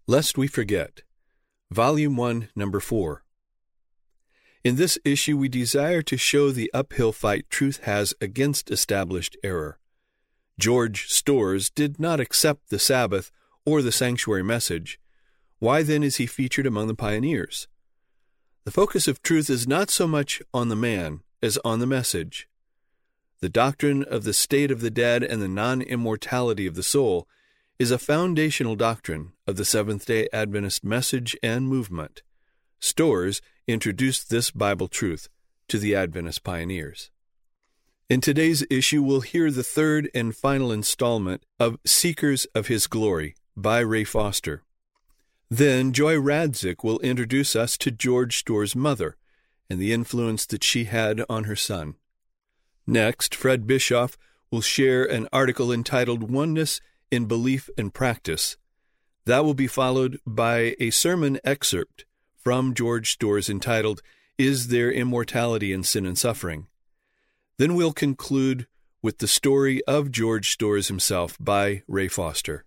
Lest We Forget, Volume 1, Number 4. In this issue, we desire to show the uphill fight truth has against established error. George Storrs did not accept the Sabbath or the sanctuary message. Why then is he featured among the pioneers? The focus of truth is not so much on the man as on the message. The doctrine of the state of the dead and the non-immortality of the soul is a foundational doctrine of the Seventh-day Adventist message and movement. Storrs introduced this Bible truth to the Adventist pioneers. In today's issue, we'll hear the third and final installment of Seekers of His Glory by Ray Foster. Then Joy Radzik will introduce us to George Storrs' mother and the influence that she had on her son. Next, Fred Bischoff will share an article entitled Oneness in Belief and Practice. That will be followed by a sermon excerpt from George Storrs entitled, Is There Immortality in Sin and Suffering? Then we'll conclude with the story of George Storrs himself by Ray Foster.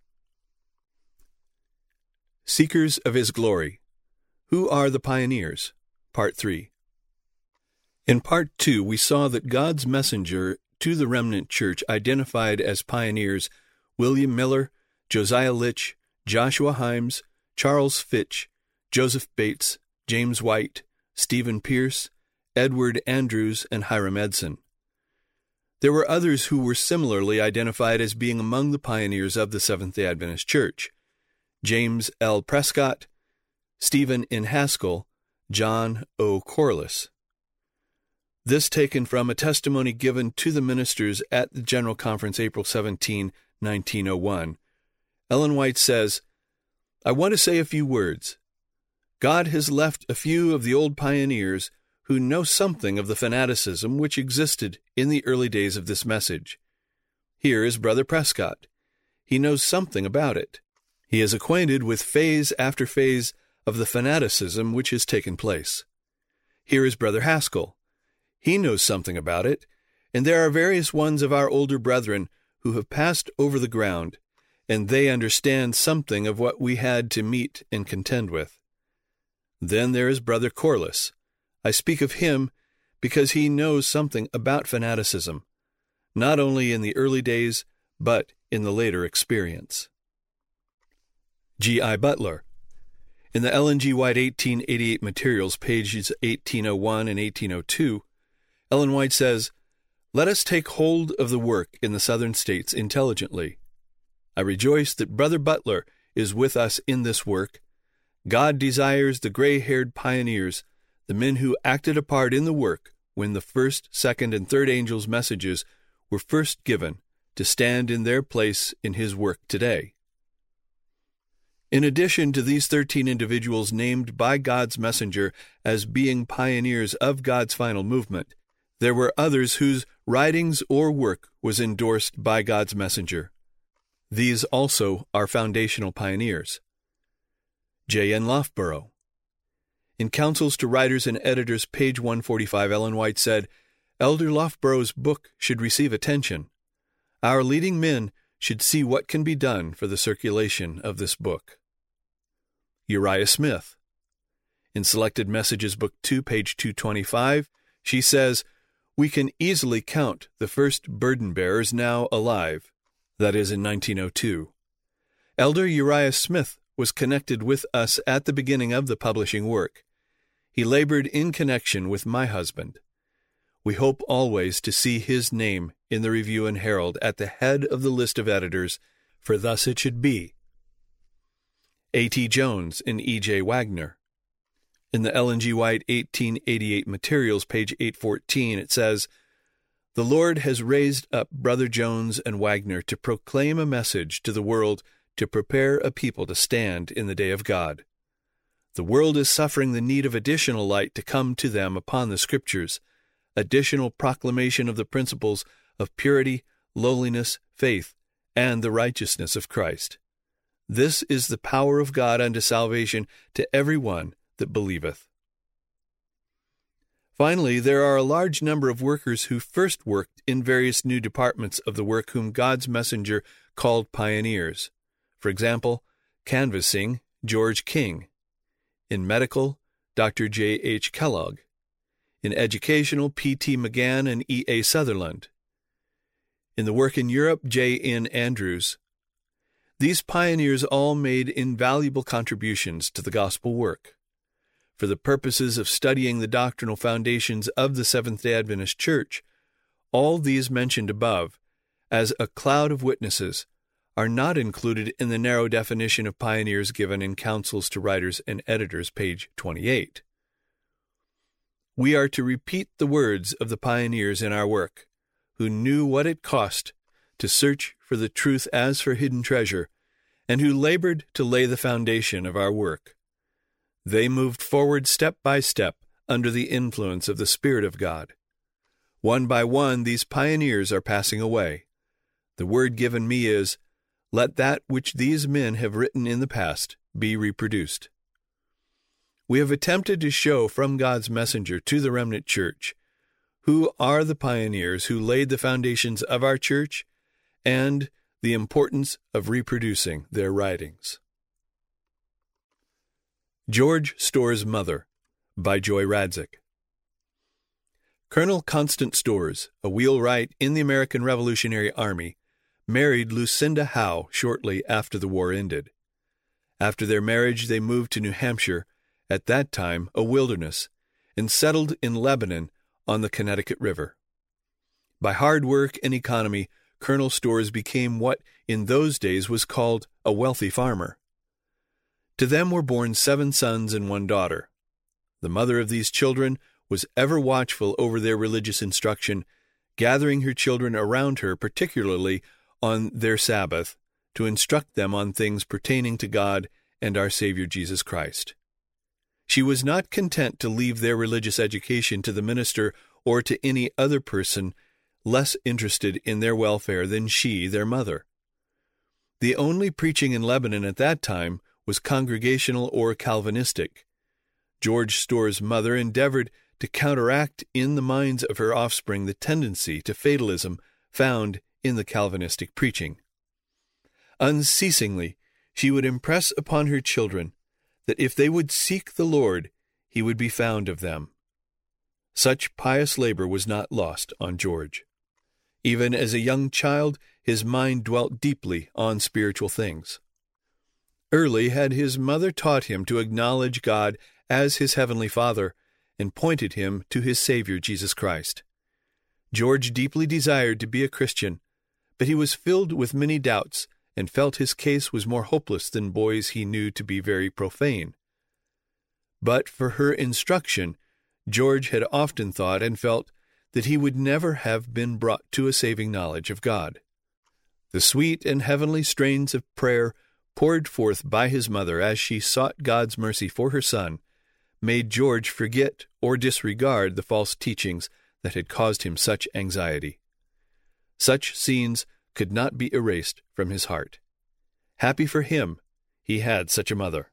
Seekers of His Glory. Who are the pioneers? Part 3. In Part 2, we saw that God's messenger to the remnant church identified as pioneers William Miller, Josiah Litch, Joshua Himes, Charles Fitch, Joseph Bates, James White, Stephen Pierce, Edward Andrews, and Hiram Edson. There were others who were similarly identified as being among the pioneers of the Seventh-day Adventist Church: James L. Prescott, Stephen N. Haskell, John O. Corliss. This taken from a testimony given to the ministers at the General Conference April 17, 1901. Ellen White says, I want to say a few words. God has left a few of the old pioneers who know something of the fanaticism which existed in the early days of this message. Here is Brother Prescott. He knows something about it. He is acquainted with phase after phase of the fanaticism which has taken place. Here is Brother Haskell. He knows something about it, and there are various ones of our older brethren who have passed over the ground, and they understand something of what we had to meet and contend with. Then there is Brother Corliss. I speak of him because he knows something about fanaticism, not only in the early days, but in the later experience. G.I. Butler. In the Ellen G. White 1888 materials, pages 1801 and 1802, Ellen White says, Let us take hold of the work in the Southern states intelligently. I rejoice that Brother Butler is with us in this work. God desires the gray-haired pioneers, the men who acted a part in the work when the first, second, and third angels' messages were first given, to stand in their place in His work today. In addition to these 13 individuals named by God's messenger as being pioneers of God's final movement, there were others whose writings or work was endorsed by God's messenger. These also are foundational pioneers. J. N. Loughborough. In Counsels to Writers and Editors, page 145, Ellen White said, Elder Loughborough's book should receive attention. Our leading men should see what can be done for the circulation of this book. Uriah Smith. In Selected Messages, Book 2, page 225, she says, We can easily count the first burden-bearers now alive. That is in 1902. Elder Uriah Smith was connected with us at the beginning of the publishing work. He labored in connection with my husband. We hope always to see his name in the Review and Herald at the head of the list of editors, for thus it should be. A.T. Jones and E.J. Wagner. In the Ellen G. White 1888 materials, page 814, it says, The Lord has raised up Brother Jones and Wagner to proclaim a message to the world to prepare a people to stand in the day of God. The world is suffering the need of additional light to come to them upon the Scriptures, additional proclamation of the principles of purity, lowliness, faith, and the righteousness of Christ. This is the power of God unto salvation to every one that believeth. Finally, there are a large number of workers who first worked in various new departments of the work whom God's messenger called pioneers. For example, canvassing George King. In medical, Dr. J. H. Kellogg. In educational, P. T. McGann and E. A. Sutherland. In the work in Europe, J. N. Andrews. These pioneers all made invaluable contributions to the gospel work. For the purposes of studying the doctrinal foundations of the Seventh-day Adventist Church, all these mentioned above, as a cloud of witnesses, are not included in the narrow definition of pioneers given in Counsels to Writers and Editors, page 28. We are to repeat the words of the pioneers in our work, who knew what it cost to search for the truth as for hidden treasure, and who labored to lay the foundation of our work. They moved forward step by step under the influence of the Spirit of God. One by one, these pioneers are passing away. The word given me is, let that which these men have written in the past be reproduced. We have attempted to show from God's messenger to the remnant church who are the pioneers who laid the foundations of our church and the importance of reproducing their writings. George Storrs' Mother by Joy Radzik. Colonel Constant Storrs, a wheelwright in the American Revolutionary Army, married Lucinda Howe shortly after the war ended. After their marriage, they moved to New Hampshire, at that time a wilderness, and settled in Lebanon on the Connecticut River. By hard work and economy, Colonel Storrs became what in those days was called a wealthy farmer. To them were born 7 sons and 1 daughter. The mother of these children was ever watchful over their religious instruction, gathering her children around her, particularly on their Sabbath, to instruct them on things pertaining to God and our Savior Jesus Christ. She was not content to leave their religious education to the minister or to any other person less interested in their welfare than she, their mother. The only preaching in Lebanon at that time was congregational or Calvinistic. George Storrs' mother endeavored to counteract in the minds of her offspring the tendency to fatalism found in the Calvinistic preaching. Unceasingly, she would impress upon her children that if they would seek the Lord, he would be found of them. Such pious labor was not lost on George. Even as a young child, his mind dwelt deeply on spiritual things. Early had his mother taught him to acknowledge God as his heavenly Father and pointed him to his Savior Jesus Christ. George deeply desired to be a Christian, but he was filled with many doubts and felt his case was more hopeless than boys he knew to be very profane. But for her instruction, George had often thought and felt that he would never have been brought to a saving knowledge of God. The sweet and heavenly strains of prayer poured forth by his mother as she sought God's mercy for her son made George forget or disregard the false teachings that had caused him such anxiety. Such scenes could not be erased from his heart. Happy for him, he had such a mother.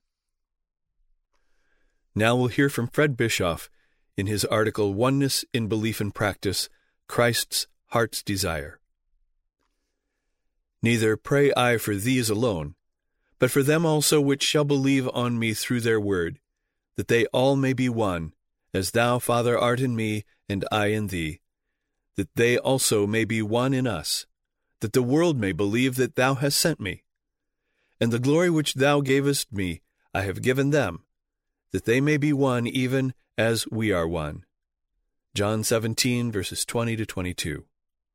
Now we'll hear from Fred Bischoff in his article, Oneness in Belief and Practice, Christ's Heart's Desire. Neither pray I for these alone, but for them also which shall believe on me through their word, that they all may be one, as thou, Father, art in me, and I in thee, that they also may be one in us, that the world may believe that thou hast sent me. And the glory which thou gavest me I have given them, that they may be one even as we are one. John 17, verses 20 to 22.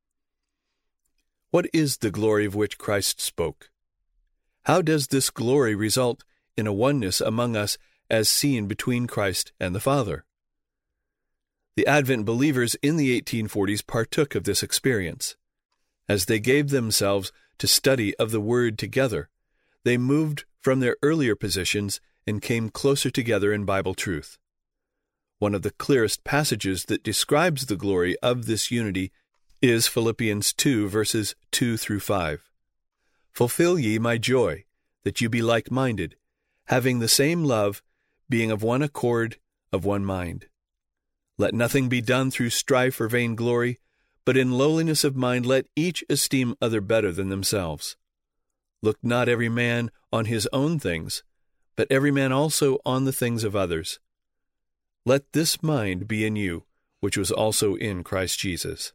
What is the glory of which Christ spoke? How does this glory result in a oneness among us as seen between Christ and the Father? The Advent believers in the 1840s partook of this experience. As they gave themselves to study of the Word together, they moved from their earlier positions and came closer together in Bible truth. One of the clearest passages that describes the glory of this unity is Philippians 2, verses 2 through 5. Fulfill ye my joy, that you be like-minded, having the same love, being of one accord, of one mind. Let nothing be done through strife or vainglory, but in lowliness of mind let each esteem other better than themselves. Look not every man on his own things, but every man also on the things of others. Let this mind be in you, which was also in Christ Jesus.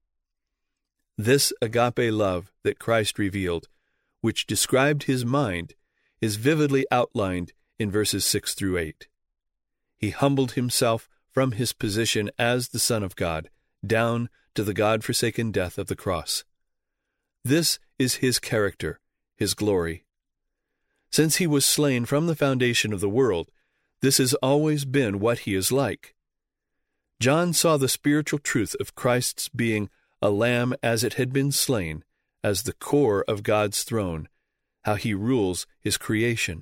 This agape love that Christ revealed, which described his mind, is vividly outlined in verses 6 through 8. He humbled himself from his position as the Son of God, down to the God-forsaken death of the cross. This is his character, his glory. Since he was slain from the foundation of the world, this has always been what he is like. John saw the spiritual truth of Christ's being a lamb as it had been slain, as the core of God's throne, how he rules his creation.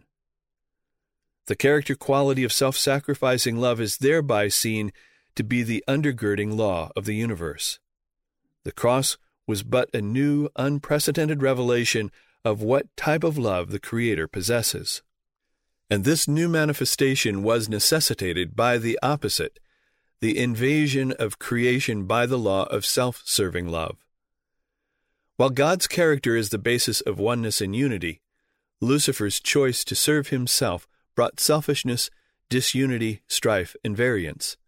The character quality of self-sacrificing love is thereby seen to be the undergirding law of the universe. The cross was but a new, unprecedented revelation of what type of love the Creator possesses. And this new manifestation was necessitated by the opposite, the invasion of creation by the law of self-serving love. While God's character is the basis of oneness and unity, Lucifer's choice to serve himself brought selfishness, disunity, strife, and variance.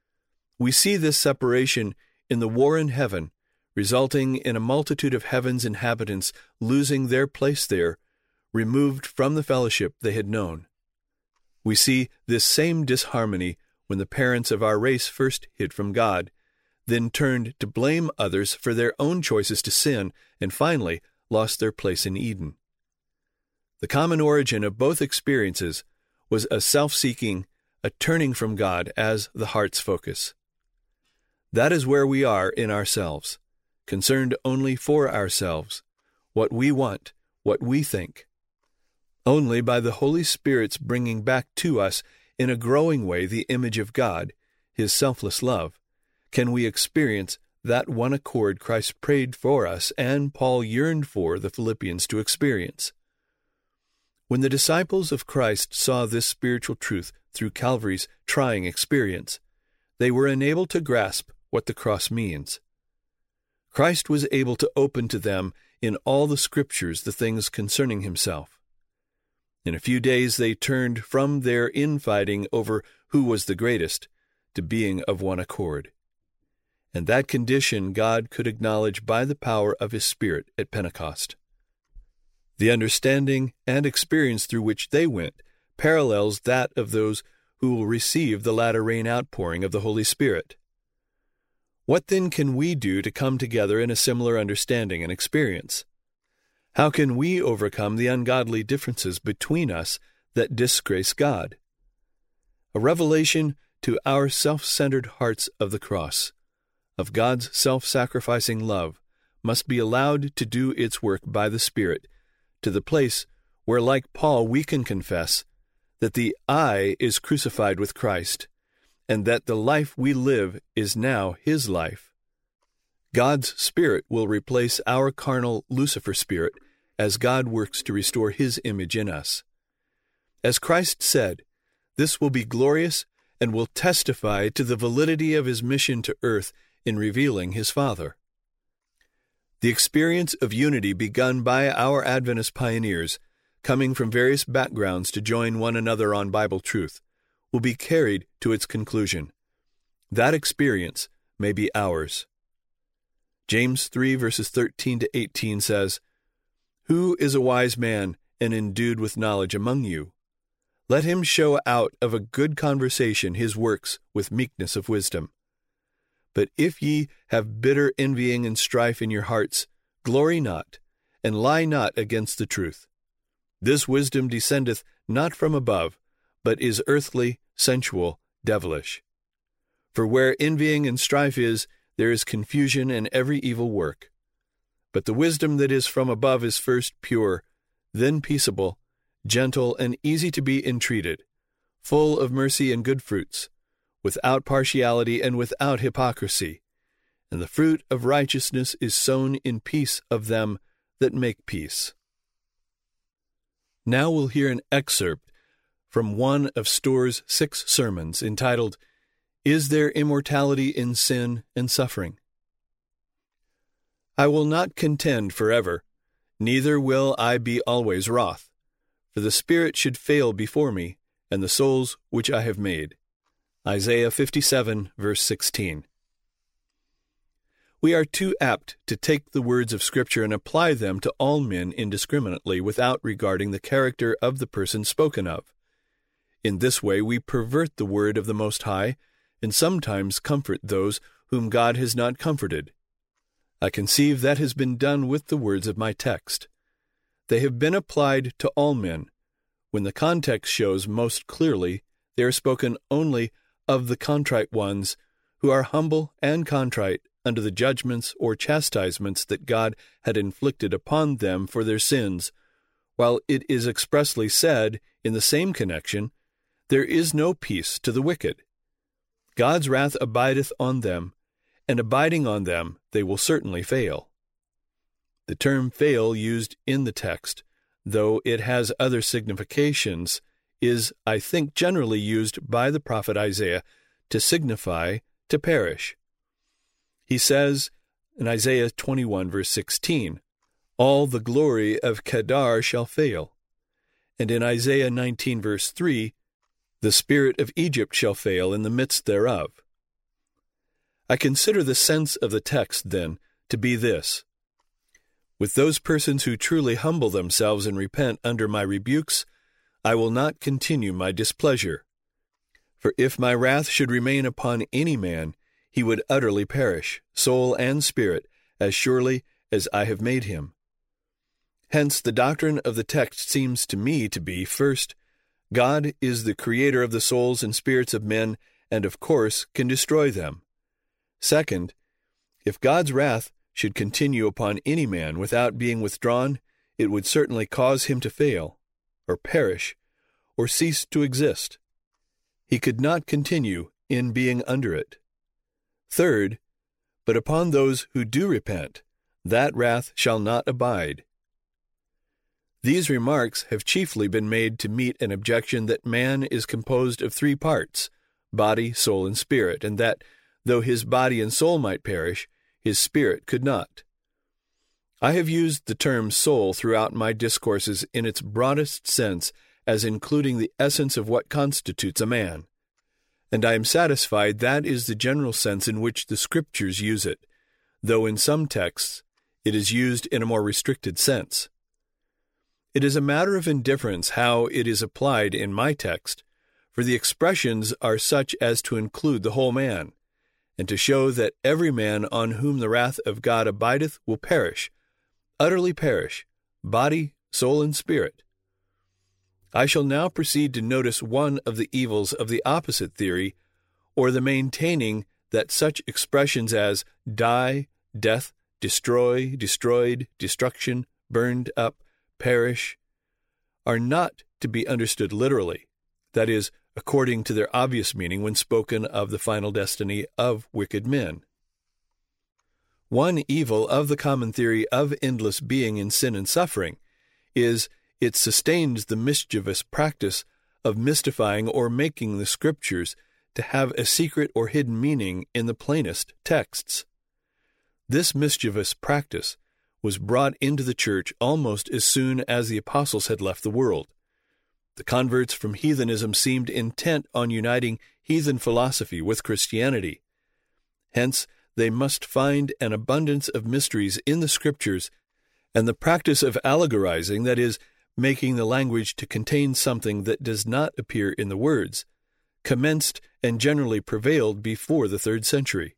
We see this separation in the war in heaven, resulting in a multitude of heaven's inhabitants losing their place there, removed from the fellowship they had known. We see this same disharmony when the parents of our race first hid from God, then turned to blame others for their own choices to sin, and finally lost their place in Eden. The common origin of both experiences was a self-seeking, a turning from God as the heart's focus. That is where we are in ourselves, concerned only for ourselves, what we want, what we think. Only by the Holy Spirit's bringing back to us in a growing way the image of God, his selfless love, can we experience that one accord Christ prayed for us and Paul yearned for the Philippians to experience. When the disciples of Christ saw this spiritual truth through Calvary's trying experience, they were enabled to grasp what the cross means. Christ was able to open to them in all the Scriptures the things concerning himself. In a few days they turned from their infighting over who was the greatest to being of one accord. And that condition God could acknowledge by the power of his Spirit at Pentecost. The understanding and experience through which they went parallels that of those who will receive the latter rain outpouring of the Holy Spirit. What then can we do to come together in a similar understanding and experience? How can we overcome the ungodly differences between us that disgrace God? A revelation to our self-centered hearts of the cross, of God's self-sacrificing love, must be allowed to do its work by the Spirit, to the place where, like Paul, we can confess that the I is crucified with Christ, and that the life we live is now his life. God's Spirit will replace our carnal Lucifer spirit as God works to restore his image in us. As Christ said, this will be glorious and will testify to the validity of his mission to earth in revealing his Father. The experience of unity begun by our Adventist pioneers, coming from various backgrounds to join one another on Bible truth, will be carried to its conclusion. That experience may be ours. James 3 verses 13 to 18 says, "Who is a wise man and endued with knowledge among you? Let him show out of a good conversation his works with meekness of wisdom. But if ye have bitter envying and strife in your hearts, glory not, and lie not against the truth. This wisdom descendeth not from above, but is earthly, sensual, devilish. For where envying and strife is, there is confusion and every evil work. But the wisdom that is from above is first pure, then peaceable, gentle, and easy to be entreated, full of mercy and good fruits, without partiality and without hypocrisy. And the fruit of righteousness is sown in peace of them that make peace." Now we'll hear an excerpt from one of Storr's 6 sermons entitled, "Is There Immortality in Sin and Suffering?" "I will not contend forever, neither will I be always wroth. for the spirit should fail before me, and the souls which I have made. Isaiah 57, verse 16. We are too apt to take the words of Scripture and apply them to all men indiscriminately without regarding the character of the person spoken of. In this way we pervert the word of the Most High, and sometimes comfort those whom God has not comforted. I conceive that has been done with the words of my text. They have been applied to all men, when the context shows most clearly they are spoken only of the contrite ones who are humble and contrite under the judgments or chastisements that God had inflicted upon them for their sins, while it is expressly said in the same connection, "There is no peace to the wicked." God's wrath abideth on them, and abiding on them they will certainly fail. The term fail used in the text, though it has other significations, is, I think, generally used by the prophet Isaiah to signify to perish. He says in Isaiah 21, verse 16, "All the glory of Kedar shall fail." And in Isaiah 19, verse 3, "The spirit of Egypt shall fail in the midst thereof." I consider the sense of the text, then, to be this: with those persons who truly humble themselves and repent under my rebukes, I will not continue my displeasure. For if my wrath should remain upon any man, he would utterly perish, soul and spirit, as surely as I have made him. Hence the doctrine of the text seems to me to be, first, God is the creator of the souls and spirits of men, and of course can destroy them. Second, if God's wrath should continue upon any man without being withdrawn, it would certainly cause him to fail, or perish, or cease to exist. He could not continue in being under it. Third, but upon those who do repent, that wrath shall not abide. These remarks have chiefly been made to meet an objection that man is composed of three parts, body, soul, and spirit, and that, though his body and soul might perish, his spirit could not. I have used the term soul throughout my discourses in its broadest sense as including the essence of what constitutes a man, and I am satisfied that is the general sense in which the Scriptures use it, though in some texts it is used in a more restricted sense. It is a matter of indifference how it is applied in my text, for the expressions are such as to include the whole man, and to show that every man on whom the wrath of God abideth will perish, utterly perish, body, soul, and spirit. I shall now proceed to notice one of the evils of the opposite theory, or the maintaining that such expressions as die, death, destroy, destroyed, destruction, burned up, perish, are not to be understood literally, that is, according to their obvious meaning when spoken of the final destiny of wicked men. One evil of the common theory of endless being in sin and suffering is it sustains the mischievous practice of mystifying or making the Scriptures to have a secret or hidden meaning in the plainest texts. This mischievous practice was brought into the church almost as soon as the apostles had left the world. The converts from heathenism seemed intent on uniting heathen philosophy with Christianity. Hence, they must find an abundance of mysteries in the Scriptures, and the practice of allegorizing, that is, making the language to contain something that does not appear in the words, commenced and generally prevailed before the 3rd century.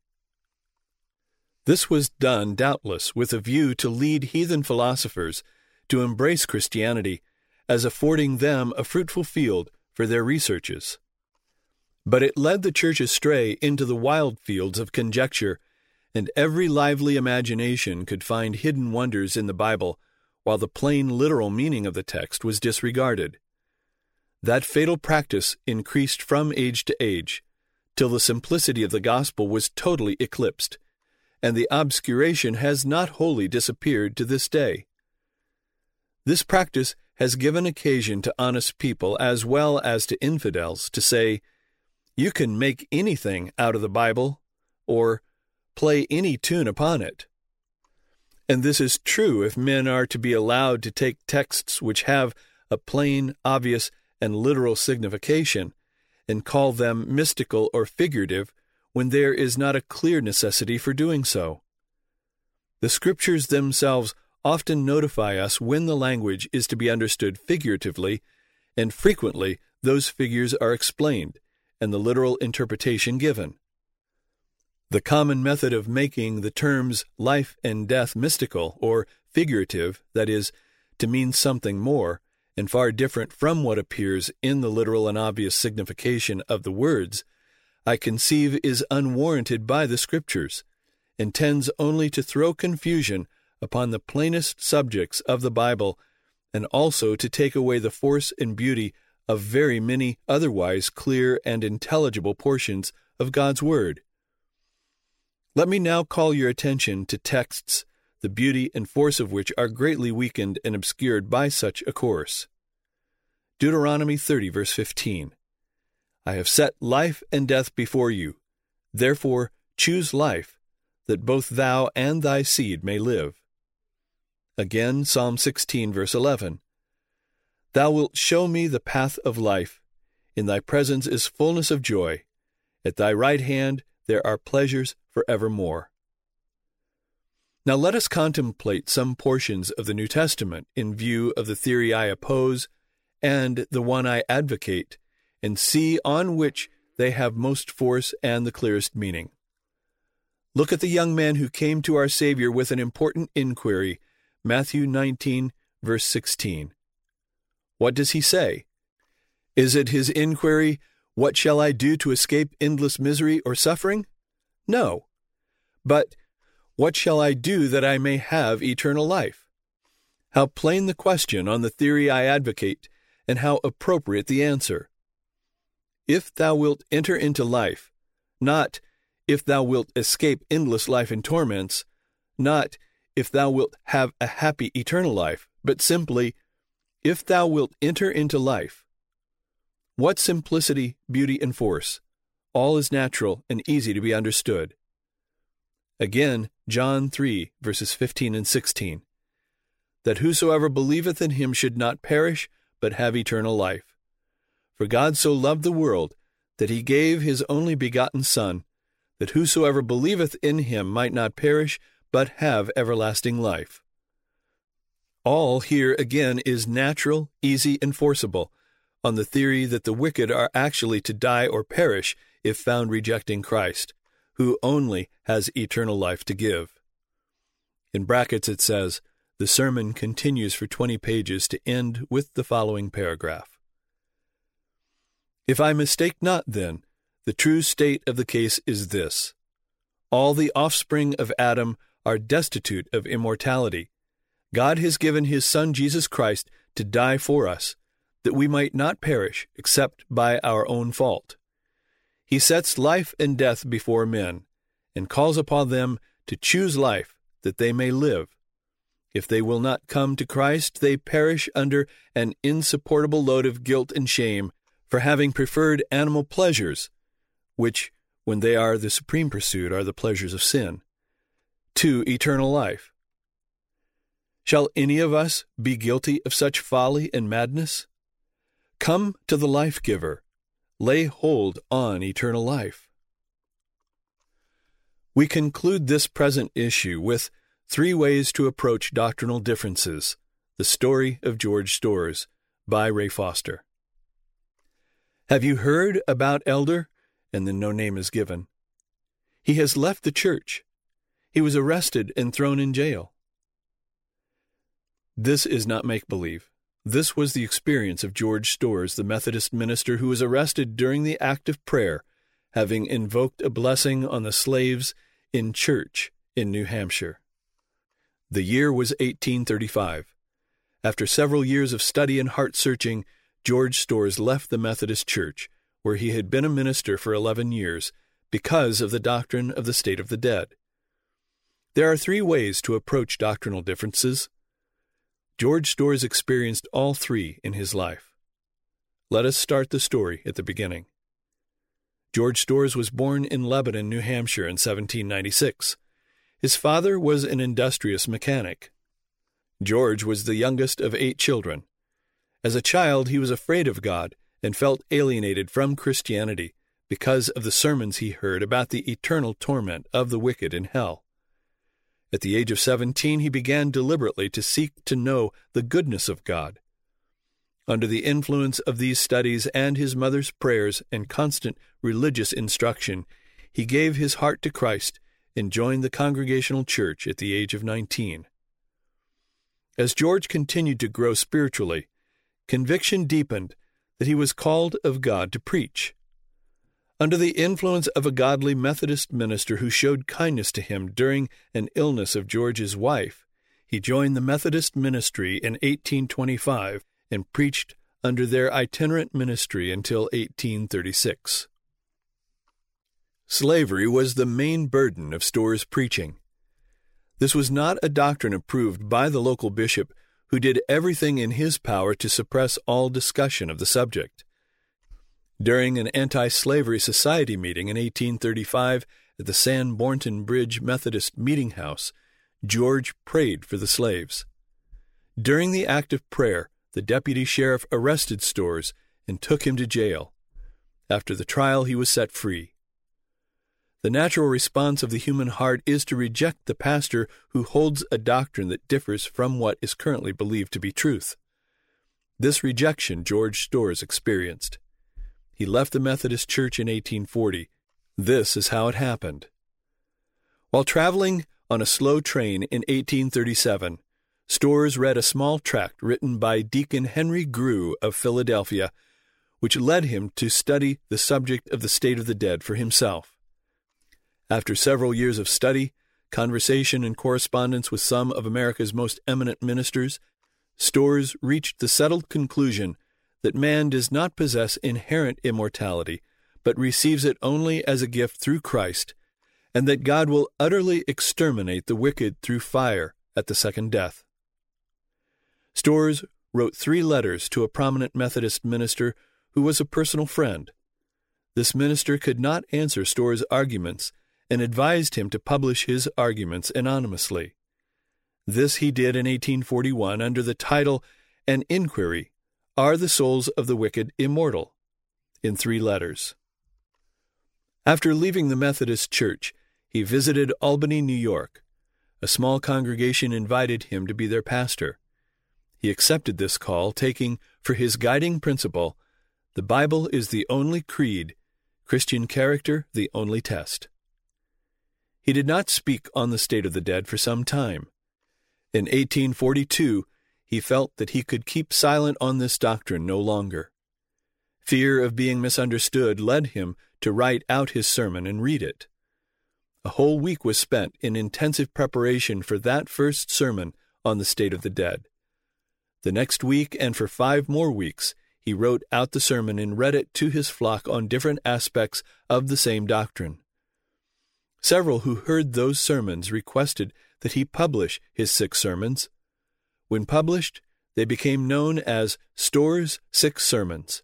This was done, doubtless, with a view to lead heathen philosophers to embrace Christianity as affording them a fruitful field for their researches. But it led the church astray into the wild fields of conjecture, and every lively imagination could find hidden wonders in the Bible, while the plain literal meaning of the text was disregarded. That fatal practice increased from age to age, till the simplicity of the gospel was totally eclipsed, and the obscuration has not wholly disappeared to this day. This practice has given occasion to honest people as well as to infidels to say, "You can make anything out of the Bible," or "play any tune upon it." And this is true if men are to be allowed to take texts which have a plain, obvious, and literal signification, and call them mystical or figurative when there is not a clear necessity for doing so. The Scriptures themselves often notify us when the language is to be understood figuratively, and frequently those figures are explained, and the literal interpretation given. The common method of making the terms life and death mystical or figurative, that is, to mean something more, and far different from what appears in the literal and obvious signification of the words, I conceive is unwarranted by the Scriptures, and tends only to throw confusion upon the plainest subjects of the Bible, and also to take away the force and beauty of very many otherwise clear and intelligible portions of God's Word. Let me now call your attention to texts, the beauty and force of which are greatly weakened and obscured by such a course. Deuteronomy 30, verse 15. I have set life and death before you. Therefore choose life, that both thou and thy seed may live. Again, Psalm 16, verse 11. Thou wilt show me the path of life. In thy presence is fullness of joy. At thy right hand there are pleasures forevermore. Now let us contemplate some portions of the New Testament in view of the theory I oppose and the one I advocate, and see on which they have most force and the clearest meaning. Look at the young man who came to our Savior with an important inquiry, Matthew 19, verse 16. What does he say? Is it his inquiry, what shall I do to escape endless misery or suffering? No. But, what shall I do that I may have eternal life? How plain the question on the theory I advocate, and how appropriate the answer. If thou wilt enter into life, not if thou wilt escape endless life and torments, not if thou wilt have a happy eternal life, but simply, if thou wilt enter into life. What simplicity, beauty, and force! All is natural and easy to be understood. Again, John 3, verses 15 and 16. That whosoever believeth in him should not perish, but have eternal life. For God so loved the world, that he gave his only begotten Son, that whosoever believeth in him might not perish, but have everlasting life. All here again is natural, easy, and forcible, on the theory that the wicked are actually to die or perish if found rejecting Christ, who only has eternal life to give. In brackets it says, the sermon continues for 20 pages to end with the following paragraph. If I mistake not, then, the true state of the case is this. All the offspring of Adam are destitute of immortality. God has given his Son Jesus Christ to die for us, that we might not perish except by our own fault. He sets life and death before men, and calls upon them to choose life, that they may live. If they will not come to Christ, they perish under an insupportable load of guilt and shame for having preferred animal pleasures, which, when they are the supreme pursuit, are the pleasures of sin, to eternal life. Shall any of us be guilty of such folly and madness? Come to the life-giver. Lay hold on eternal life. We conclude this present issue with 3 ways to approach doctrinal differences. The Story of George Storrs by Ray Foster. Have you heard about Elder? And then no name is given. He has left the church. He was arrested and thrown in jail. This is not make-believe. This was the experience of George Storrs, the Methodist minister who was arrested during the act of prayer, having invoked a blessing on the slaves in church in New Hampshire. The year was 1835. After several years of study and heart-searching, George Storrs left the Methodist Church, where he had been a minister for 11 years, because of the doctrine of the state of the dead. There are 3 ways to approach doctrinal differences. George Storrs experienced all 3 in his life. Let us start the story at the beginning. George Storrs was born in Lebanon, New Hampshire in 1796. His father was an industrious mechanic. George was the youngest of 8 children. As a child, he was afraid of God and felt alienated from Christianity because of the sermons he heard about the eternal torment of the wicked in hell. At the age of 17, he began deliberately to seek to know the goodness of God. Under the influence of these studies and his mother's prayers and constant religious instruction, he gave his heart to Christ and joined the Congregational Church at the age of 19. As George continued to grow spiritually, conviction deepened that he was called of God to preach. Under the influence of a godly Methodist minister who showed kindness to him during an illness of George's wife, he joined the Methodist ministry in 1825 and preached under their itinerant ministry until 1836. Slavery was the main burden of Storr's preaching. This was not a doctrine approved by the local bishop, who did everything in his power to suppress all discussion of the subject. During an anti-slavery society meeting in 1835 at the San Bornton Bridge Methodist Meeting House, George prayed for the slaves. During the act of prayer, the deputy sheriff arrested Storrs and took him to jail. After the trial, he was set free. The natural response of the human heart is to reject the pastor who holds a doctrine that differs from what is currently believed to be truth. This rejection George Storrs experienced. He left the Methodist Church in 1840. This is how it happened. While traveling on a slow train in 1837, Storrs read a small tract written by Deacon Henry Grew of Philadelphia, which led him to study the subject of the state of the dead for himself. After several years of study, conversation, and correspondence with some of America's most eminent ministers, Storrs reached the settled conclusion that man does not possess inherent immortality, but receives it only as a gift through Christ, and that God will utterly exterminate the wicked through fire at the second death. Storrs wrote 3 letters to a prominent Methodist minister who was a personal friend. This minister could not answer Storrs' arguments and advised him to publish his arguments anonymously. This he did in 1841 under the title An Inquiry, Are the Souls of the Wicked Immortal?, in 3 letters. After leaving the Methodist Church, he visited Albany, New York. A small congregation invited him to be their pastor. He accepted this call, taking for his guiding principle, "The Bible is the only creed, Christian character the only test." He did not speak on the state of the dead for some time. In 1842, he felt that he could keep silent on this doctrine no longer. Fear of being misunderstood led him to write out his sermon and read it. A whole week was spent in intensive preparation for that first sermon on the state of the dead. The next week, and for 5 more weeks, he wrote out the sermon and read it to his flock on different aspects of the same doctrine. Several who heard those sermons requested that he publish his 6 sermons. When published, they became known as Storrs' 6 Sermons.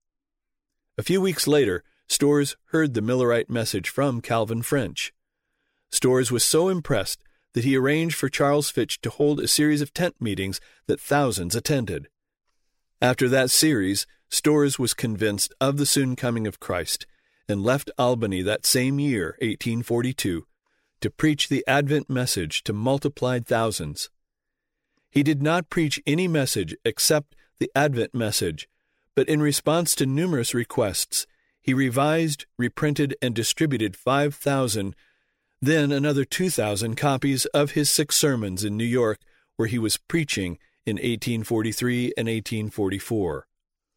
A few weeks later, Storrs heard the Millerite message from Calvin French. Storrs was so impressed that he arranged for Charles Fitch to hold a series of tent meetings that thousands attended. After that series, Storrs was convinced of the soon coming of Christ and left Albany that same year, 1842, to preach the Advent message to multiplied thousands. He did not preach any message except the Advent message, but in response to numerous requests, he revised, reprinted, and distributed 5,000, then another 2,000 copies of his 6 sermons in New York, where he was preaching in 1843 and 1844.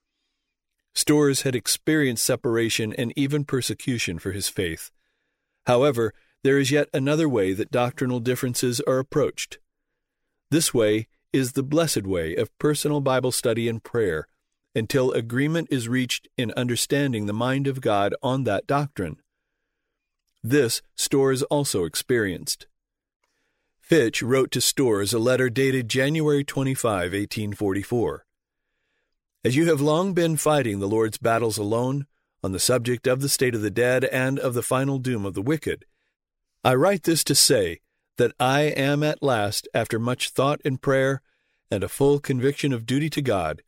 Storrs had experienced separation and even persecution for his faith. However, there is yet another way that doctrinal differences are approached. This way is the blessed way of personal Bible study and prayer, until agreement is reached in understanding the mind of God on that doctrine. This Storrs also experienced. Fitch wrote to Storrs a letter dated January 25, 1844. As you have long been fighting the Lord's battles alone, on the subject of the state of the dead and of the final doom of the wicked, I write this to say that I am at last, after much thought and prayer, and a full conviction of duty to God,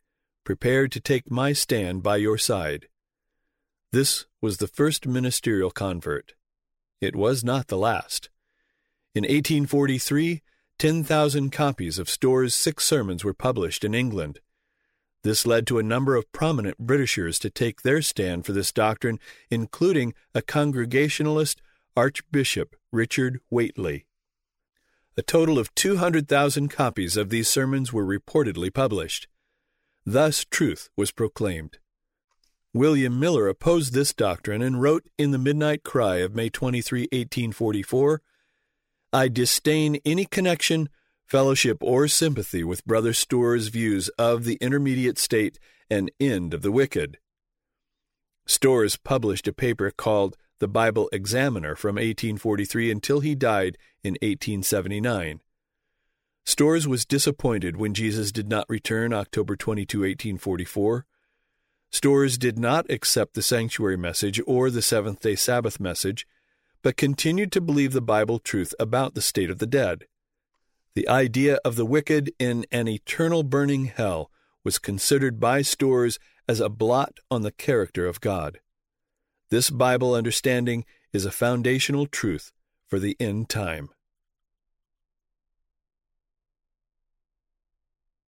prepared to take my stand by your side. This was the first ministerial convert. It was not the last. In 1843, 10,000 copies of Storr's 6 sermons were published in England. This led to a number of prominent Britishers to take their stand for this doctrine, including a Congregationalist Archbishop Richard Whately. A total of 200,000 copies of these sermons were reportedly published. Thus truth was proclaimed. William Miller opposed this doctrine and wrote in the Midnight Cry of May 23, 1844, "I disdain any connection, fellowship, or sympathy with Brother Storr's views of the intermediate state and end of the wicked." Storrs published a paper called The Bible Examiner from 1843 until he died in 1879. Storrs was disappointed when Jesus did not return October 22, 1844. Storrs did not accept the sanctuary message or the Seventh-day Sabbath message, but continued to believe the Bible truth about the state of the dead. The idea of the wicked in an eternal burning hell was considered by Storrs as a blot on the character of God. This Bible understanding is a foundational truth for the end time.